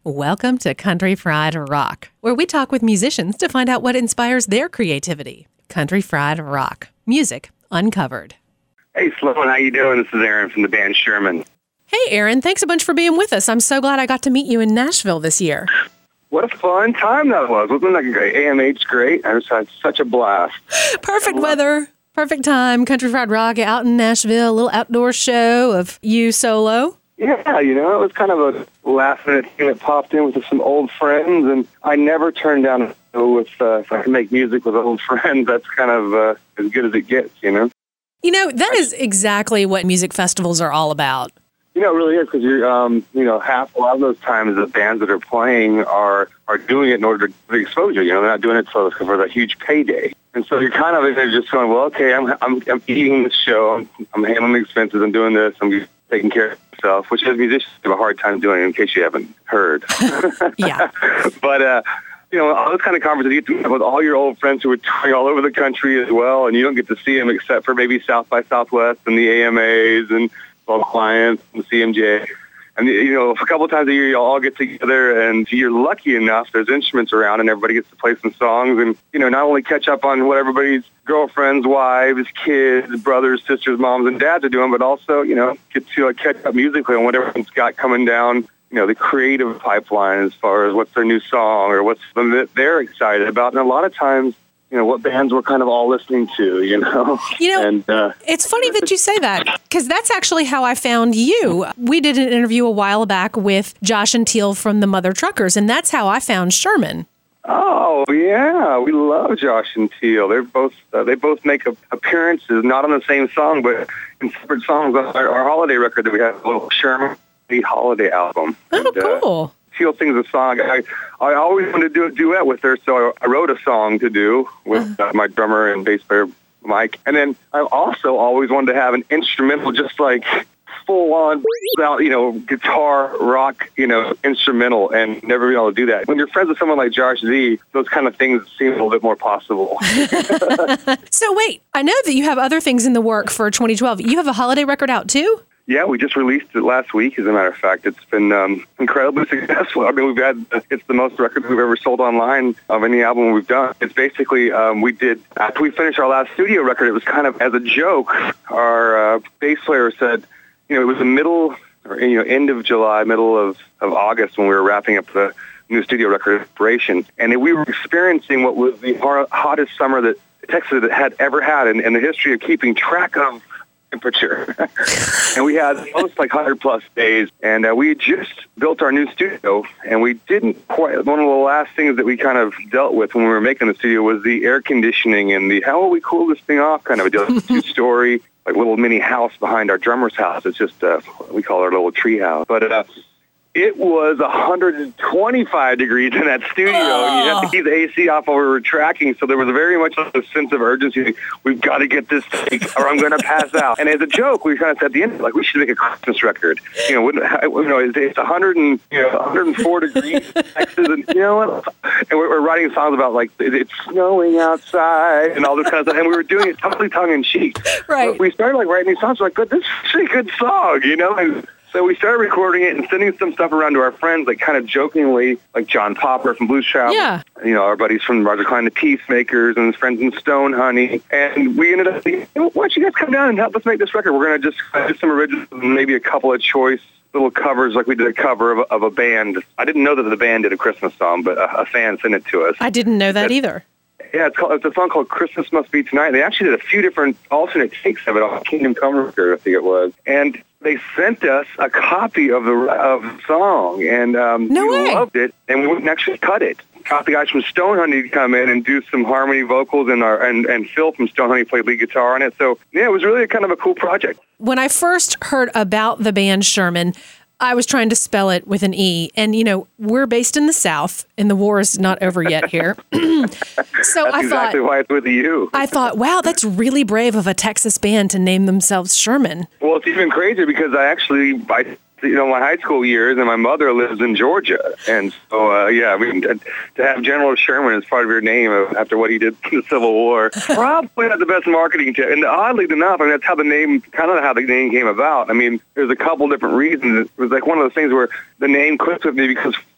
Welcome to Country Fried Rock, where we talk with musicians to find out what inspires their creativity. Country Fried Rock. Music uncovered. Hey, Sloan, how you doing? This is Aaron from the band Sherman. Hey, Aaron. Thanks a bunch for being with us. I'm so glad I got to meet you in Nashville this year. What a fun time that was. Wasn't that great? AMH's great. I just had such a blast. Perfect weather. Perfect time. Country Fried Rock out in Nashville. A little outdoor show of you solo. Yeah, it was kind of a last-minute thing that popped in with some old friends, and I never turned down a show with, if I can make music with old friends, that's kind of as good as it gets, that is exactly what music festivals are all about. It really is, because you're, a lot of those times the bands that are playing are doing it in order to get exposure. They're not doing it for the huge payday. And so you're kind of just going, well, okay, I'm eating this show, I'm handling the expenses, I'm doing this, I'm taking care of myself, which as musicians have a hard time doing, in case you haven't heard. Yeah. But, all those kind of conferences you get to with all your old friends who are touring all over the country as well, and you don't get to see them except for maybe South by Southwest and the AMAs and all clients and the CMJ. And, a couple of times a year, you all get together, and you're lucky enough, there's instruments around, and everybody gets to play some songs, and, not only catch up on what everybody's girlfriends, wives, kids, brothers, sisters, moms, and dads are doing, but also, get to catch up musically on what everyone's got coming down, the creative pipeline as far as what's their new song or what's something that they're excited about. And a lot of times, what bands we're kind of all listening to, And, it's funny that you say that, because that's actually how I found you. We did an interview a while back with Josh and Teal from the Mother Truckers, and that's how I found Sherman. Oh, yeah. We love Josh and Teal. They both make appearances, not on the same song, but in separate songs on our holiday record that we have, a little Sherman the holiday album. Oh, and, cool. Teal sings a song. I always wanted to do a duet with her, so I wrote a song to do with my drummer and bass player, Mike. And then I also always wanted to have an instrumental, just like full-on, guitar, rock, instrumental, and never been able to do that. When you're friends with someone like Josh Z, those kind of things seem a little bit more possible. So wait, I know that you have other things in the work for 2012. You have a holiday record out, too? Yeah, we just released it last week, as a matter of fact. It's been incredibly successful. I mean, it's the most records we've ever sold online of any album we've done. It's basically, after we finished our last studio record, it was kind of as a joke. Our bass player said, it was the end of July, middle of August when we were wrapping up the new studio record Inspiration. And we were experiencing what was the hottest summer that Texas had ever had in the history of keeping track of temperature. And we had almost 100+ days, and we had just built our new studio, and we didn't quite, one of the last things that we kind of dealt with when we were making the studio was the air conditioning and the how will we cool this thing off kind of a deal. 2-story, little mini house behind our drummer's house. It's just, we call it our little tree house. But it was 125 degrees in that studio, and you had to keep the AC off while we were tracking, so there was very much a sense of urgency. We've got to get this take, or I'm going to pass out. And as a joke, we kind of said at the end, we should make a Christmas record. It's 104 degrees in Texas, and what? And we're writing songs about, it's snowing outside, and all this kind of stuff, and we were doing it totally tongue-in-cheek. Right. But we started, writing these songs, this is a good song, and so we started recording it and sending some stuff around to our friends, kind of jokingly, like John Popper from Blues Travel. Yeah. Our buddies from Roger Klein, the Peacemakers, and his friends in Stone Honey. And we ended up thinking, why don't you guys come down and help us make this record? We're going to just do some originals and maybe a couple of choice little covers, like we did a cover of a band. I didn't know that the band did a Christmas song, but a fan sent it to us. I didn't know that either. Yeah, it's a song called Christmas Must Be Tonight. They actually did a few different alternate takes of it on Kingdom Come record, I think it was. And they sent us a copy of the song, and we loved it, and we wouldn't actually cut it. Got the guys from Stone Honey to come in and do some harmony vocals, and Phil from Stone Honey played lead guitar on it. So, yeah, it was really kind of a cool project. When I first heard about the band Sherman, I was trying to spell it with an E. And, we're based in the South, and the war is not over yet here. So that's exactly why it's with you. I thought, wow, that's really brave of a Texas band to name themselves Sherman. Well, it's even crazier because my high school years, and my mother lives in Georgia. And so, to have General Sherman as part of your name after what he did in the Civil War, probably not the best marketing tip. And oddly enough, that's how the name came about. There's a couple different reasons. It was one of those things where the name clicked with me because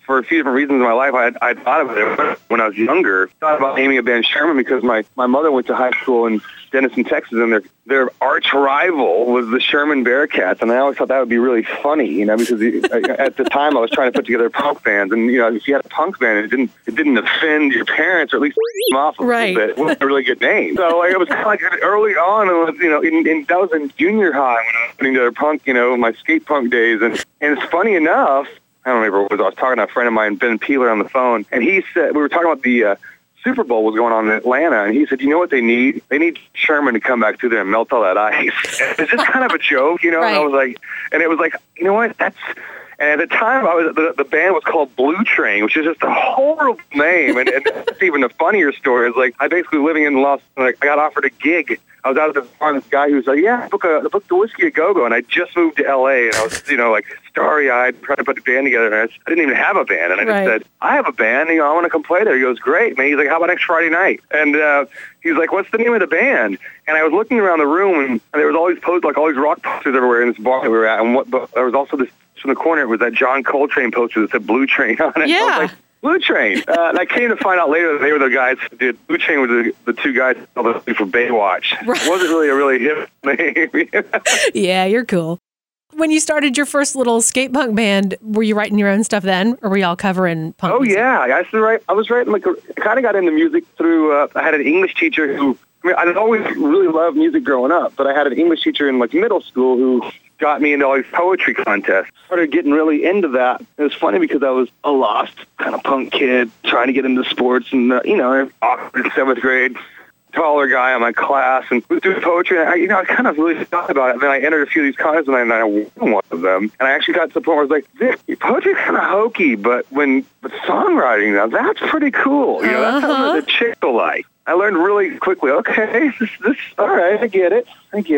for a few different reasons in my life, I thought of it when I was younger. I thought about naming a band Sherman because my mother went to high school in Denison, Texas, and their arch rival was the Sherman Bearcats, and I always thought that would be really funny, because at the time I was trying to put together punk bands, and if you had a punk band, it didn't offend your parents, or at least them off a little bit. It wasn't a really good name. So it was kind of like early on, it was, that was in junior high when I was putting together punk, my skate punk days, and it's funny enough. I don't remember what it was. I was talking to a friend of mine, Ben Peeler, on the phone, and he said, we were talking about the Super Bowl was going on in Atlanta, and he said, you know what they need? They need Sherman to come back through there and melt all that ice. It's just kind of a joke, Right. And I was like, and it was like, you know what? And at the time, the band was called Blue Train, which is just a horrible name. And that's even a funnier story. Is like I basically living in I got offered a gig. I was out at the bar, and this guy who was like, yeah, book the Whiskey a Go-Go, and I just moved to L.A., and I was, starry-eyed trying to put a band together, and I didn't even have a band, and I just said, I have a band, I want to come play there. He goes, great, man. He's like, how about next Friday night? And he's like, what's the name of the band? And I was looking around the room, and there was all these posters, all these rock posters everywhere in this bar that we were at, but there was also this, in the corner, it was that John Coltrane poster that said Blue Train on it. Yeah. I was like, Blue Train. And I came to find out later that they were the guys who did. Blue Train was the two guys for Baywatch. Right. It wasn't really a really hip name. Yeah, you're cool. When you started your first little skate punk band, were you writing your own stuff then, or were y'all covering punk music? Yeah. I was writing, I kind of got into music through, I had an English teacher who, I always really loved music growing up, but I had an English teacher in middle school who got me into all these poetry contests. Started getting really into that. It was funny because I was a lost kind of punk kid trying to get into sports, and awkward in 7th grade, taller guy in my class, and was doing poetry. And I kind of really thought about it. And then I entered a few of these contests, and I won one of them. And I actually got to the point where I was like, Vic, poetry's kind of hokey, but songwriting, now that's pretty cool. That's something that the chicks will like. I learned really quickly. Okay, this all right. I get it.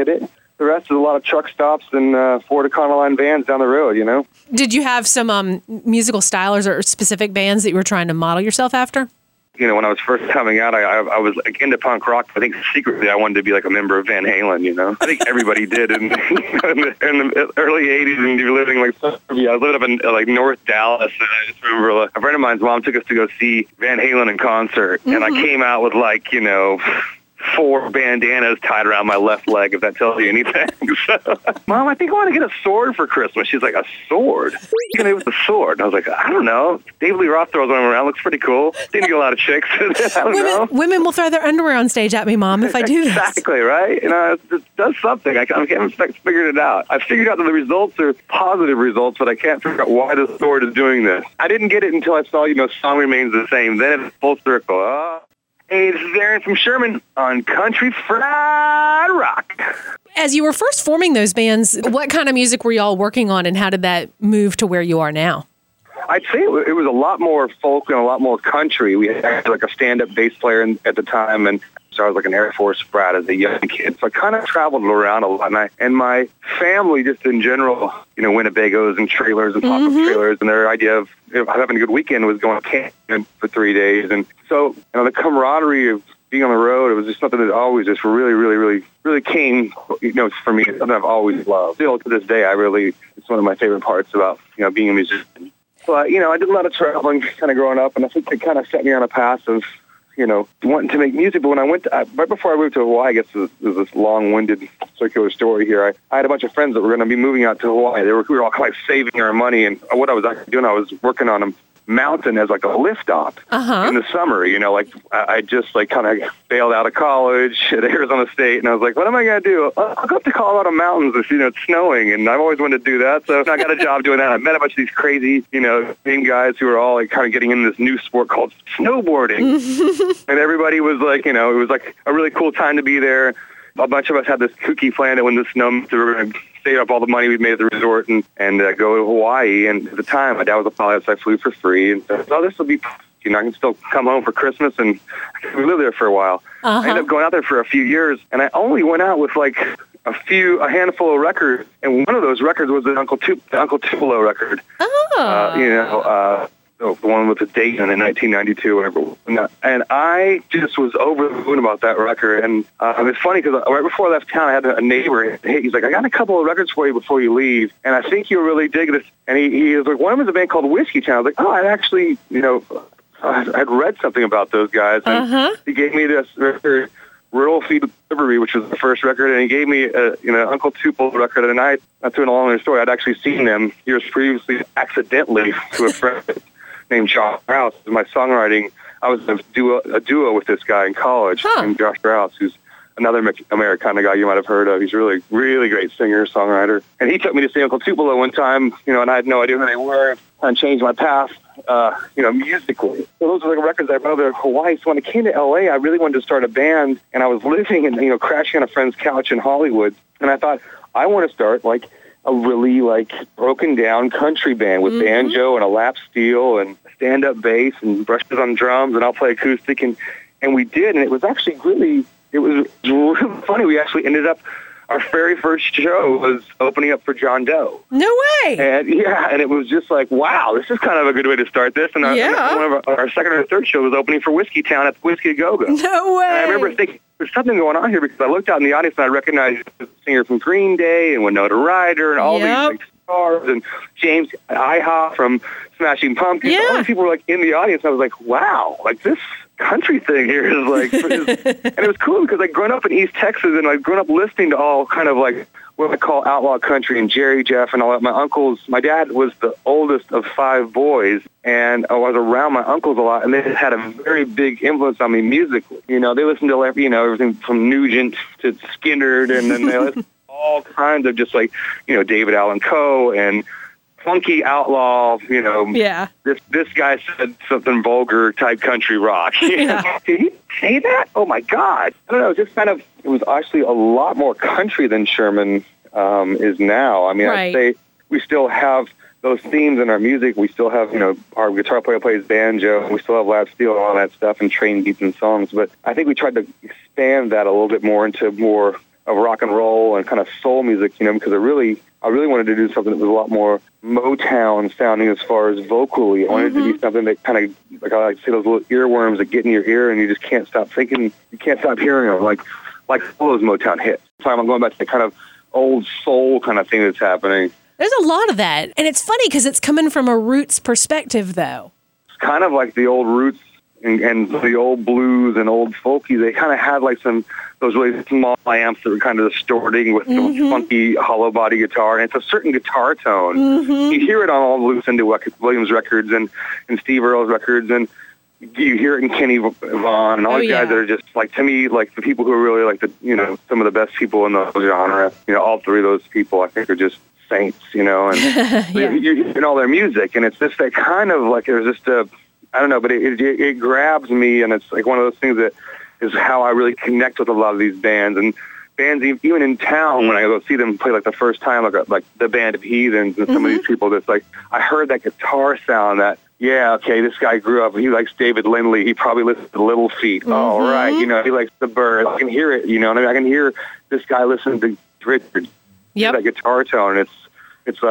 The rest is a lot of truck stops and Ford Econoline vans down the road, Did you have some musical styles or specific bands that you were trying to model yourself after? When I was first coming out, I was into punk rock. I think secretly I wanted to be a member of Van Halen, I think everybody did in the early 80s, and you were living I lived up in North Dallas, and I just remember a friend of mine's mom took us to go see Van Halen in concert, and I came out with 4 bandanas tied around my left leg, if that tells you anything. So, Mom, I think I want to get a sword for Christmas. She's like, a sword? What are you going to do with a sword? And I was like, I don't know. David Lee Roth throws one around. Looks pretty cool. Seems to get a lot of chicks. I don't know. Women will throw their underwear on stage at me, Mom, if I do this. Exactly, right? It does something. I haven't figured it out. I figured out that the results are positive results, but I can't figure out why the sword is doing this. I didn't get it until I saw, Song Remains the Same. Then it's full circle. Hey, this is Aaron from Sherman on Country Fried Rock. As you were first forming those bands, what kind of music were y'all working on, and how did that move to where you are now? I'd say it was a lot more folk and a lot more country. We had a stand-up bass player at the time, and so I was an Air Force brat as a young kid. So I kind of traveled around a lot, and my family just in general, Winnebagos and trailers and pop-up trailers, and their idea of having a good weekend was going camping for 3 days. And so the camaraderie of being on the road, it was just something that always just really, really, really, really came, for me, something I've always loved. Still to this day, it's one of my favorite parts about, being a musician. But, I did a lot of traveling kind of growing up, and I think it kind of set me on a path of, wanting to make music. But when I went right before I moved to Hawaii, I guess there's this long-winded circular story here. I had a bunch of friends that were going to be moving out to Hawaii. We were all kind of saving our money, and what I was actually doing, I was working on a mountain as a lift stop in the summer. I just kind of bailed out of college at Arizona State, and I was like, what am I going to do? I'll go up to Colorado mountains. It's snowing, and I've always wanted to do that. So I got a job doing that. I met a bunch of these crazy, mean guys who were all kind of getting into this new sport called snowboarding. And everybody was it was a really cool time to be there. A bunch of us had this kooky plan that when the snow melted, we were going to save up all the money we made at the resort and go to Hawaii. And at the time, my dad was a pilot, so I flew for free. And said, this will be, I can still come home for Christmas. And we lived there for a while. I ended up going out there for a few years, and I only went out with a handful of records. And one of those records was the Uncle Tupelo record. the one with the date in 1992, whatever. And I just was over the moon about that record. And it's funny because right before I left town, I had a neighbor. Hey, he's like, I got a couple of records for you before you leave, and I think you'll really dig this. And he was like, one of them is a band called Whiskey Town. I was like, oh, I'd actually, I'd read something about those guys. And he gave me this record, Rural Feed Delivery, which was the first record, and he gave me Uncle Tupelo record. And not to an long story, I'd actually seen them years previously accidentally to a friend named Josh Rouse. In my songwriting, I was a duo with this guy in college named Josh Rouse, who's another Americana guy you might have heard of. He's a really, really great singer, songwriter. And he took me to see Uncle Tupelo one time, and I had no idea who they were, and changed my path, musically. So those were the records I wrote over in Hawaii. So when I came to L.A., I really wanted to start a band, and I was living and, crashing on a friend's couch in Hollywood. And I thought, I want to start, a really, broken down country band with banjo and a lap steel and stand-up bass and brushes on drums, and I'll play acoustic. And we did, and it was actually really funny. We actually ended up, our very first show was opening up for John Doe. No way! And it was just like, wow, this is kind of a good way to start this. And one of our second or third show was opening for Whiskey Town at Whiskey A Go-Go. No way! And I remember thinking, there's something going on here, because I looked out in the audience and I recognized the singer from Green Day and Winona Ryder and all these stars, and James Iha from Smashing Pumpkins. All these people were in the audience. And I was like, wow, this country thing here is and it was cool because I'd grown up in East Texas, and I'd grown up listening to all kind of what I call outlaw country and Jerry Jeff and all that. My dad was the oldest of 5 boys, and I was around my uncles a lot, and they had a very big influence on me musically. They listened to everything from Nugent to Skinner, and then they listened to all kinds of just David Allan Coe and funky outlaw, this guy said something vulgar type country rock. Did he say that? Oh my God. I don't know, just it was actually a lot more country than Sherman is now. I mean, I'd say we still have those themes in our music. We still have, our guitar player plays banjo, and we still have lap steel and all that stuff and train beats and songs. But I think we tried to expand that a little bit more into more of rock and roll and kind of soul music, because I really wanted to do something that was a lot more Motown sounding as far as vocally. I wanted it to be something that kind of, I like to say, those little earworms that get in your ear and you just can't stop thinking, you can't stop hearing them, like all those Motown hits. So I'm going back to the kind of old soul kind of thing that's happening. There's a lot of that. And it's funny because it's coming from a roots perspective, though. It's kind of like the old roots and the old blues and old folky. They kind of had those really small amps that were kind of distorting with some funky hollow body guitar, and it's a certain guitar tone. You hear it on all the Lucinda Williams records and Steve Earle's records, and you hear it in Kenny Vaughan and all these guys that are just to me, the people who are really some of the best people in the genre. All three of those people I think are just saints, and you're hearing all their music, and it's just that kind of there's just I don't know, but it grabs me, and it's one of those things that is how I really connect with a lot of these bands. And bands, even in town, when I go see them play the first time, like the Band of Heathens and some of these people, that's I heard that guitar sound that, this guy grew up, he likes David Lindley, he probably listens to Little Feat. Oh, right, he likes the Byrds. I can hear it, I can hear this guy listen to Richard. That guitar tone, it's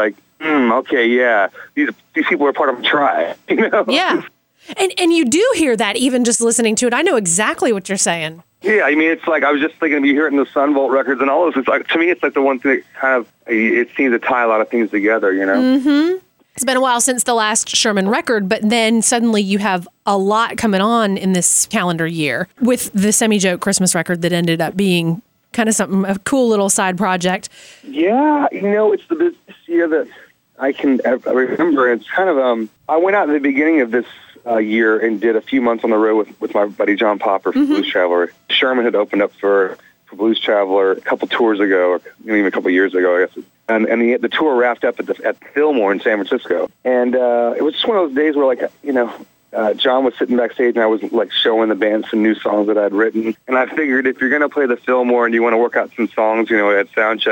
these people are part of a tribe, Yeah. And you do hear that even just listening to it. I know exactly what you're saying. Yeah, I mean, it's I was just thinking, you hear it in the Sunvolt records and all those. It's to me, it's the one thing that kind of, it seems to tie a lot of things together, It's been a while since the last Sherman record, but then suddenly you have a lot coming on in this calendar year with the Semi-Joke Christmas record that ended up being kind of a cool little side project. Yeah, it's the business year that I can remember. It's kind of, I went out at the beginning of this year and did a few months on the road with my buddy John Popper for Blues Traveler. Sherman had opened up for Blues Traveler a couple tours ago, or even a couple years ago, I guess. And the tour wrapped up at Fillmore in San Francisco. And it was just one of those days where, John was sitting backstage and I was showing the band some new songs that I'd written. And I figured if you're going to play the Fillmore and you want to work out some songs, at sound check,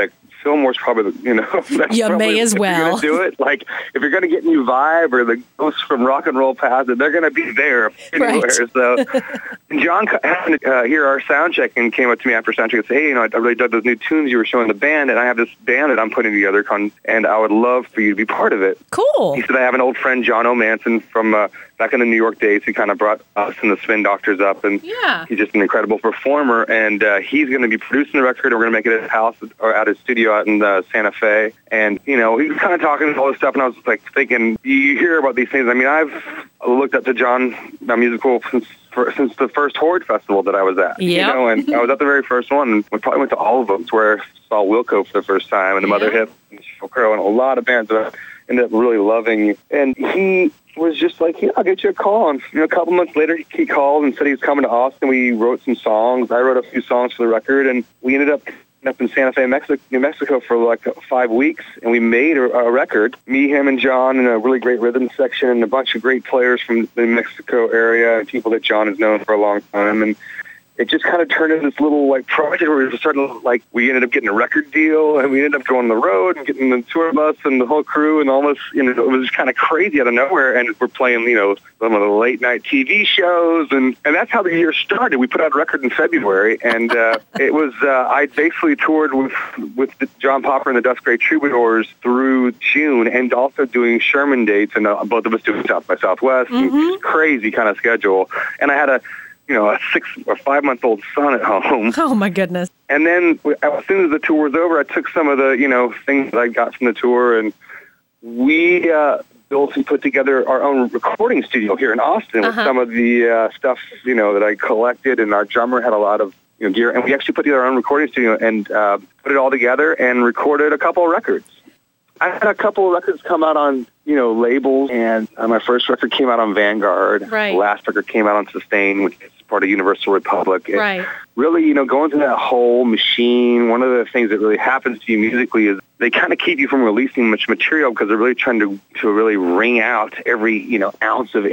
Fillmore's probably the, you may as well. If you're going to do it, like if you're going to get new vibe or the ghosts from Rock and Roll Past, they're going to be there anywhere. Right. So John happened to hear our sound check and came up to me after sound check and said, hey, I really dug those new tunes you were showing the band, and I have this band that I'm putting together, and I would love for you to be part of it. Cool. He said, I have an old friend, John O'Manson, from back in the New York days. He kind of brought us and the Spin Doctors up, and he's just an incredible performer, and he's going to be producing the record, and we're going to make it at his house or at his studio out in Santa Fe. And, he was kind of talking all this stuff, and I was like thinking, you hear about these things. I mean, I've looked up to John musical since the first Horde Festival that I was at. Yep. And I was at the very first one, and we probably went to all of them. It's where I saw Wilco for the first time, and the Mother Hip, and Sheryl Crow, and a lot of bands that I ended up really loving. And he was just like, I'll get you a call. And a couple months later, he called and said he was coming to Austin. We wrote some songs. I wrote a few songs for the record, and we ended up in Santa Fe, New Mexico for like 5 weeks, and we made a record. Me, him, and John, and a really great rhythm section, and a bunch of great players from the New Mexico area, and people that John has known for a long time. And it just kind of turned into this little project where we were starting to, we ended up getting a record deal, and we ended up going on the road and getting the tour bus and the whole crew and all this. It was just kind of crazy out of nowhere. And we're playing, some of the late night TV shows, and that's how the year started. We put out a record in February, and it was I basically toured with John Popper and the Dust Gray Troubadours through June, and also doing Sherman dates, and both of us doing South by Southwest. And crazy kind of schedule. And I had a 6 or 5 month old son at home. Oh my goodness. And then as soon as the tour was over, I took some of the, things that I got from the tour, and we built and put together our own recording studio here in Austin with some of the stuff, that I collected, and our drummer had a lot of gear, and we actually put together our own recording studio and put it all together and recorded a couple of records. I had a couple of records come out on, labels, and my first record came out on Vanguard. Right. The last record came out on Sustain, which is part of Universal Republic. Right. Really, going through that whole machine, one of the things that really happens to you musically is they kind of keep you from releasing much material because they're really trying to really wring out every, ounce of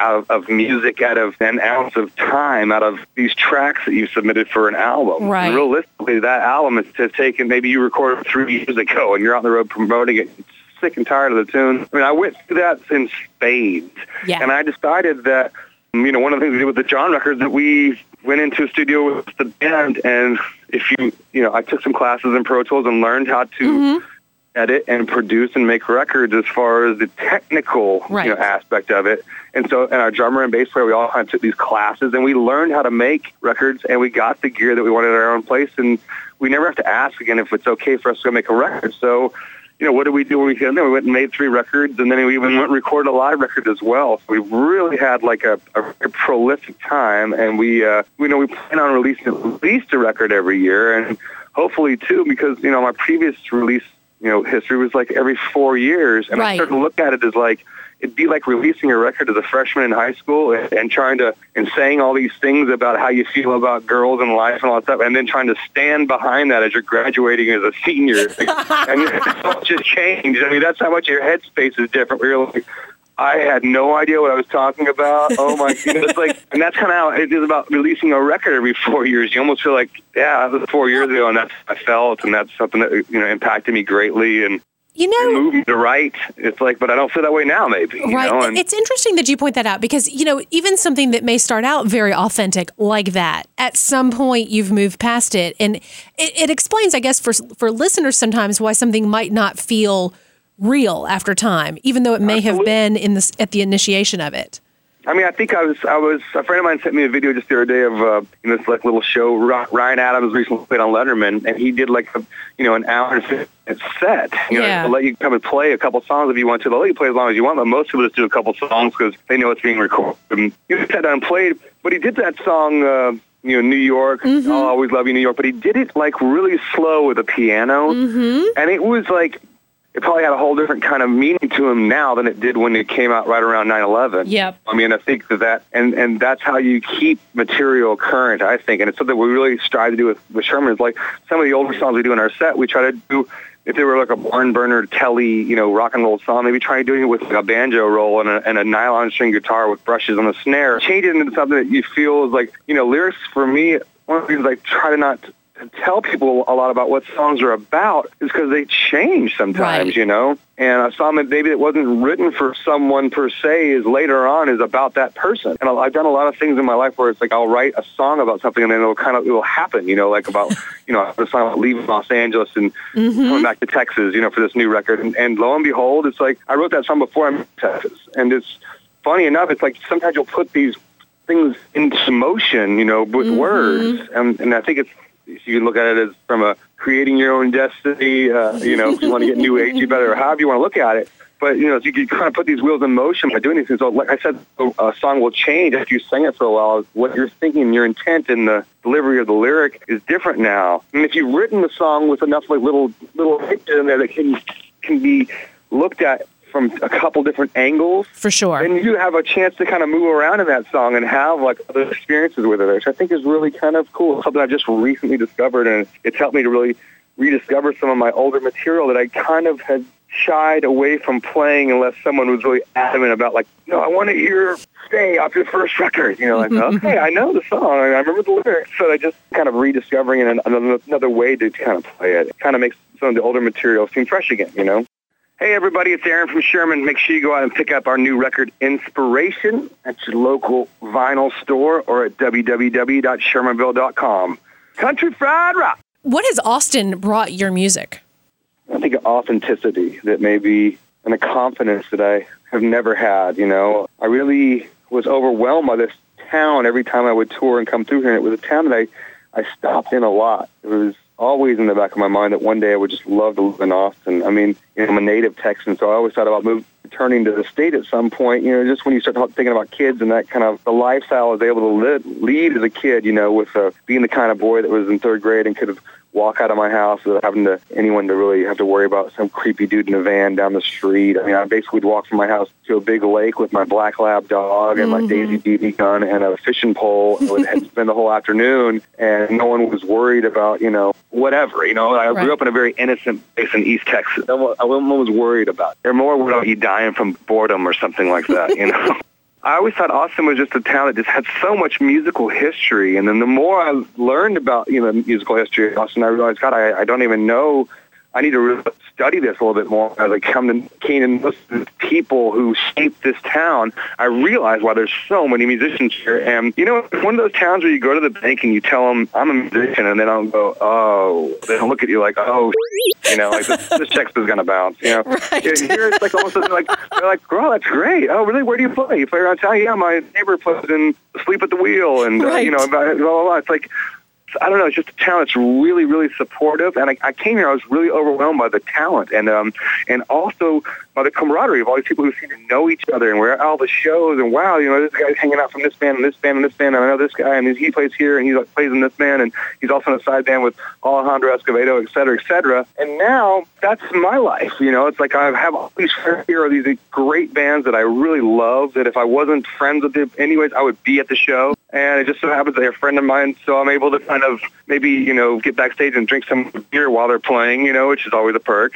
music out of an ounce of time out of these tracks that you submitted for an album. Right. And realistically, that album has taken, maybe you recorded 3 years ago and you're on the road promoting it, sick and tired of the tune. I mean, I went through that in spades. Yeah. And I decided that, one of the things we did with the John record that we went into a studio with the band, and I took some classes in Pro Tools and learned how to edit and produce and make records as far as the technical aspect of it. And our drummer and bass player, we all kind of took these classes, and we learned how to make records, and we got the gear that we wanted at our own place, and we never have to ask again if it's okay for us to go make a record. So, what did we do when we came there? We went and made 3 records, and then we even went and recorded a live record as well. So we really had a prolific time, and we plan on releasing at least a record every year, and hopefully 2, because, my previous release, history was every 4 years, and I started to look at it as it'd be like releasing a record as a freshman in high school and saying all these things about how you feel about girls and life and all that stuff, and then trying to stand behind that as you're graduating as a senior. And it's just changed. I mean, that's how much your headspace is different. Where you're like, I had no idea what I was talking about. Oh my goodness. And that's kind of how it is about releasing a record every 4 years. You almost feel like, that was 4 years ago, and that's how I felt, and that's something that, impacted me greatly. And moved me to write. It's but I don't feel that way now, maybe. Right. It's interesting that you point that out because, even something that may start out very authentic like that, at some point you've moved past it. And it explains, I guess, for listeners sometimes why something might not feel real after time, even though it may have been at the initiation of it. I mean, I think I was. A friend of mine sent me a video just the other day of this little show. Ryan Adams recently played on Letterman, and he did an hour and 50 minute set. To let you come and play a couple songs if you want to. They'll let you play as long as you want, but most people just do a couple songs because they know it's being recorded. And he sat down and played, but he did that song. New York. I'll always love you, New York. But he did it really slow with a piano, and it was it probably had a whole different kind of meaning to him now than it did when it came out right around 9/11. Yep. I mean, I think that and that's how you keep material current, I think. And it's something we really strive to do with Sherman. It's some of the older songs we do in our set, we try to do, if they were a barn burner, telly, rock and roll song, maybe try doing it with a banjo roll and a nylon string guitar with brushes on the snare. Change it into something that you feel is lyrics for me, one of the things I try to not tell people a lot about what songs are about is because they change sometimes, Right. you know? And a song that maybe it wasn't written for someone per se is later on is about that person. And I've done a lot of things in my life where it's like I'll write a song about something and then it'll happen, you know, like about, you know, a song about leaving Los Angeles and coming back to Texas, you know, for this new record. And lo and behold, it's like I wrote that song before I moved to Texas. And it's funny enough, it's like sometimes you'll put these things into motion, you know, with words. And I think you can look at it as from a creating your own destiny, you know, if you want to get new agey better, or however you want to look at it. But, you know, you can kind of put these wheels in motion by doing these things. So, like I said, a song will change after you sing it for a while. What you're thinking, your intent in the delivery of the lyric is different now. And if you've written the song with enough like little pictures in there that can be looked at from a couple different angles, For sure. then you have a chance to kind of move around in that song and have like other experiences with it, which I think is really kind of cool. It's something I just recently discovered, and it's helped me to really rediscover some of my older material that I kind of had shied away from playing unless someone was really adamant about, like, no, I want to hear Stay off your first record. You know, like, okay, I know the song, I remember the lyrics, so I just kind of rediscovering it another way to kind of play it. It kind of makes some of the older material seem fresh again, you know? Hey, everybody, it's Aaron from Sherman. Make sure you go out and pick up our new record, Inspiration, at your local vinyl store or at www.shermanville.com. Country Fried Rock. What has Austin brought your music? I think authenticity that maybe, and a confidence that I have never had, you know. I really was overwhelmed by this town every time I would tour and come through here. And it was a town that I stopped in a lot. It was always in the back of my mind that one day I would just love to live in Austin. I mean, you know, I'm a native Texan, so I always thought about returning to the state at some point, you know, just when you start thinking about kids and that kind of the lifestyle I was able to lead as a kid, you know, with being the kind of boy that was in third grade and could have walk out of my house without having anyone to really have to worry about some creepy dude in a van down the street. I mean, I basically would walk from my house to a big lake with my black lab dog and my Daisy BB gun and a fishing pole. I would spend the whole afternoon, and no one was worried about, you know, whatever. You know, I grew up in a very innocent place in East Texas. No one was worried about it. They're more worried about you dying from boredom or something like that, you know. I always thought Austin was just a town that just had so much musical history. And then the more I learned about, you know, musical history of Austin, I realized, God, I don't even know. I need to really study this a little bit more. As I came to know the people who shaped this town, I realized why there's so many musicians here. And, you know, it's one of those towns where you go to the bank and you tell them, I'm a musician, and they don't go, oh. They don't look at you like, oh, you know, like this check's going to bounce, you know. Right. Here it's like almost like, they're like, girl, that's great. Oh, really? Where do you play? You play around town? Yeah, my neighbor plays in Sleep at the Wheel, and, you know, blah, blah, blah. It's like, I don't know, it's just a town that's really, really supportive. And I came here, I was really overwhelmed by the talent and also by the camaraderie of all these people who seem to know each other, and we're at all the shows, and wow, you know, this guy's hanging out from this band and this band and this band, and I know this guy, and he plays here, and he plays in this band, and he's also in a side band with Alejandro Escovedo, et cetera, et cetera. And now that's my life, you know. It's like I have all these friends here, or these great bands that I really love, that if I wasn't friends with them anyways, I would be at the show. And it just so happens they're a friend of mine, so I'm able to kind of maybe, you know, get backstage and drink some beer while they're playing, you know, which is always a perk.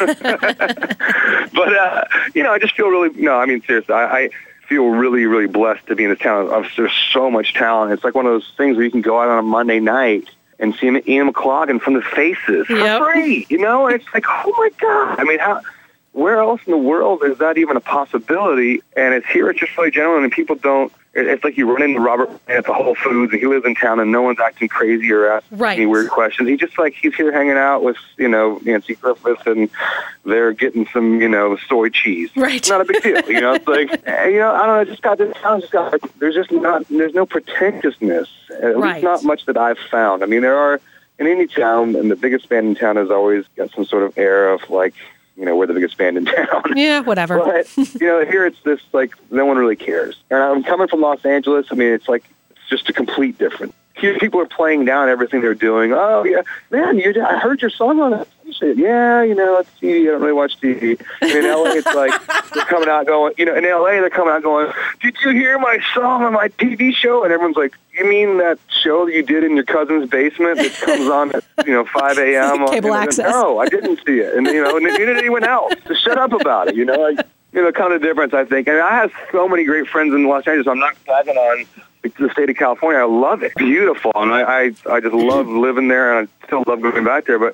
But, you know, I just feel really, no, I mean, seriously, I feel really, really blessed to be in this town. There's so much talent. It's like one of those things where you can go out on a Monday night and see Ian McLaughlin from The Faces for free, you know, and it's like, oh my God. I mean, where else in the world is that even a possibility? And it's here at Just Really Gentlemen, and people don't. It's like you run into Robert at the Whole Foods, and he lives in town, and no one's acting crazy or asking any weird questions. He's here hanging out with, you know, Nancy Griffith, and they're getting some, you know, soy cheese. Right. It's not a big deal, you know. It's like, you know, I don't know. This town just got. There's no pretentiousness. At least not much that I've found. I mean, there are in any town, and the biggest band in town has always got some sort of air of like, you know, we're the biggest band in town. Yeah, whatever. But, you know, here it's this, like, no one really cares. And I'm coming from Los Angeles. I mean, it's just a complete difference. Here, people are playing down everything they're doing. Oh, yeah, man, I heard your song on it. Yeah, you know, it's TV. I don't really watch TV. And in L.A., it's like they're coming out going, you know, in L.A., they're coming out going, did you hear my song on my TV show? And everyone's like, you mean that show that you did in your cousin's basement that comes on at, you know, 5 a.m.? Cable access. No, I didn't see it. And, you know, neither did anyone else. So shut up about it, you know? You know, kind of difference, I think. And I have so many great friends in Los Angeles. I'm not bragging on the state of California. I love it. Beautiful. And I just love living there, and I still love going back there. But,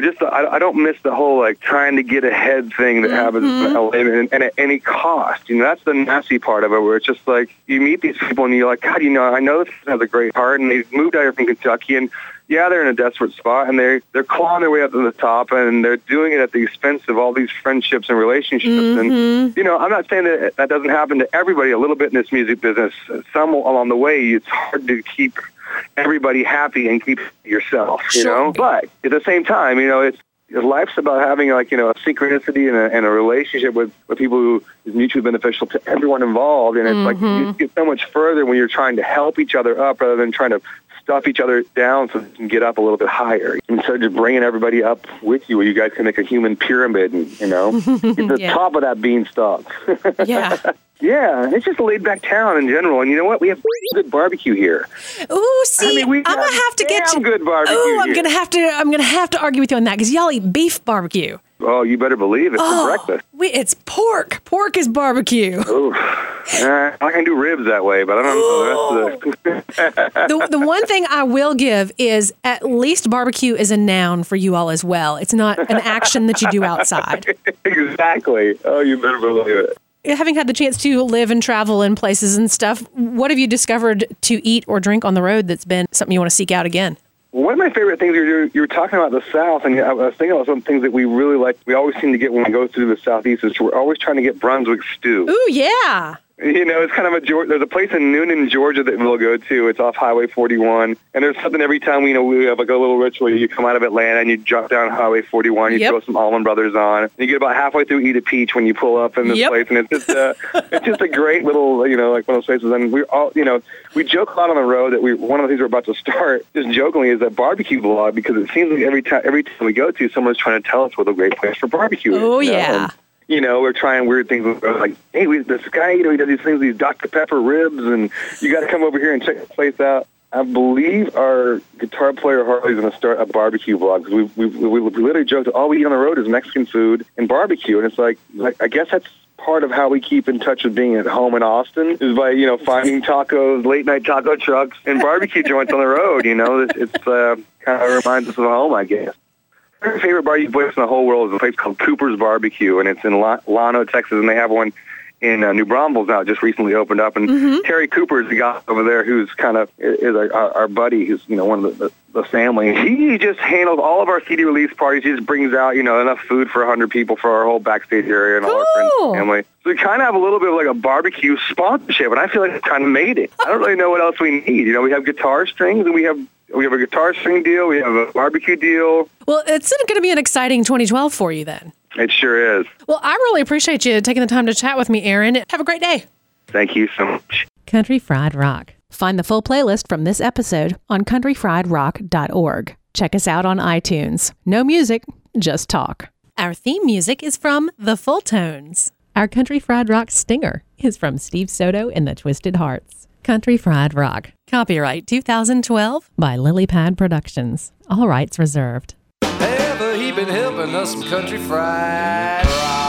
I don't miss the whole, like, trying to get ahead thing that happens in LA and at any cost. That's the nasty part of it, where it's just like, you meet these people and you're like, God, I know this person has a great heart, and they moved out here from Kentucky, and yeah, they're in a desperate spot, and they're clawing their way up to the top, and they're doing it at the expense of all these friendships and relationships. And, I'm not saying that doesn't happen to everybody a little bit in this music business. Some along the way, it's hard to keep everybody happy and keep yourself, But at the same time, life's about having, like, a synchronicity and a relationship with people who is mutually beneficial to everyone involved. And it's like, you get so much further when you're trying to help each other up rather than trying to stuff each other down so you can get up a little bit higher. Instead of just bringing everybody up with you, where you guys can make a human pyramid and, get the top of that beanstalk. Yeah. Yeah, it's just a laid-back town in general. And you know what? We have good barbecue here. Ooh, see, I'm gonna have to get you good barbecue. Ooh, I'm gonna have to argue with you on that, because y'all eat beef barbecue. Oh, you better believe it for breakfast. It's pork. Pork is barbecue. Ooh. I can do ribs that way, but I don't know the rest of the one thing I will give is, at least barbecue is a noun for you all as well. It's not an action that you do outside. Exactly. Oh, you better believe it. Having had the chance to live and travel in places and stuff, what have you discovered to eat or drink on the road that's been something you want to seek out again? One of my favorite things, you were talking about the South, and I was thinking about some things that we really like. We always seem to get when we go through the Southeast, is we're always trying to get Brunswick stew. Ooh, yeah. It's kind of there's a place in Noonan, Georgia that we'll go to. It's off Highway 41. And there's something every time we have like a little ritual. You come out of Atlanta and you jump down Highway 41. You throw some Allman Brothers on. And you get about halfway through Eat a Peach when you pull up in this place. And it's just a great little, like one of those places. And we all, we joke a lot on the road that one of the things we're about to start, just jokingly, is that barbecue vlog, because it seems like every time we go to, someone's trying to tell us what a great place for barbecue is. Oh, yeah. We're trying weird things. Like, hey, this guy, he does these things, these Dr. Pepper ribs, and you got to come over here and check the place out. I believe our guitar player Harley's going to start a barbecue vlog, because we literally joked that all we eat on the road is Mexican food and barbecue, and it's like I guess that's part of how we keep in touch with being at home in Austin, is by finding tacos, late night taco trucks, and barbecue joints on the road. It's kind of reminds us of home, I guess. My favorite barbecue place in the whole world is a place called Cooper's Barbecue, and it's in Llano, Texas, and they have one in New Braunfels now. It just recently opened up, and Terry Cooper is the guy over there who's kind of is our buddy, who's one of the family. He just handles all of our CD release parties. He just brings out enough food for 100 people for our whole backstage area and all our friends and family. So we kind of have a little bit of like a barbecue sponsorship, and I feel like we kind of made it. I don't really know what else we need. We have guitar strings, and we have a guitar string deal. We have a barbecue deal. Well, it's going to be an exciting 2012 for you then. It sure is. Well, I really appreciate you taking the time to chat with me, Aaron. Have a great day. Thank you so much. Country Fried Rock. Find the full playlist from this episode on countryfriedrock.org. Check us out on iTunes. No music, just talk. Our theme music is from The Fulltones. Our Country Fried Rock stinger is from Steve Soto and the Twisted Hearts. Country Fried Rock. Copyright 2012 by Lilypad Productions. All rights reserved. Ever he been helping us some Country Fried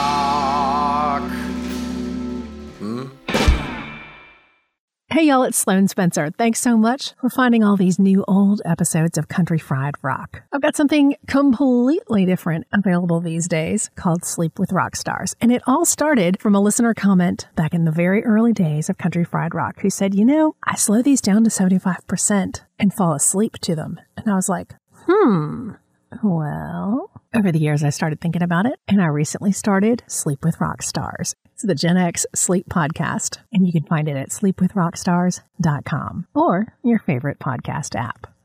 Rock? Hey y'all, it's Sloan Spencer. Thanks so much for finding all these new old episodes of Country Fried Rock. I've got something completely different available these days called Sleep with Rock Stars. And it all started from a listener comment back in the very early days of Country Fried Rock who said, I slow these down to 75% and fall asleep to them. And I was like, well, over the years I started thinking about it, and I recently started Sleep with Rock Stars. It's the Gen X Sleep Podcast, and you can find it at sleepwithrockstars.com or your favorite podcast app.